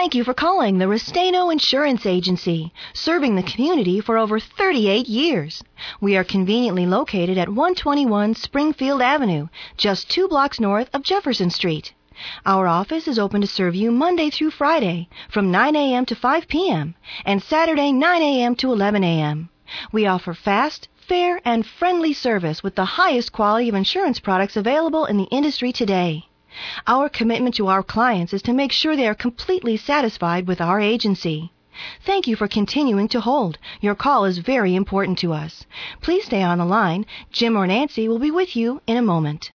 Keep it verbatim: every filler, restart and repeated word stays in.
Thank you for calling the Restaino Insurance Agency, serving the community for over thirty-eight years. We are conveniently located at one twenty-one Springfield Avenue, just two blocks north of Jefferson Street. Our office is open to serve you Monday through Friday from nine a.m. to five p.m. and Saturday nine a.m. to eleven a.m. We offer fast, fair, and friendly service with the highest quality of insurance products available in the industry today. Our commitment to our clients is to make sure they are completely satisfied with our agency. Thank you for continuing to hold. Your call is very important to us. Please stay on the line. Jim or Nancy will be with you in a moment.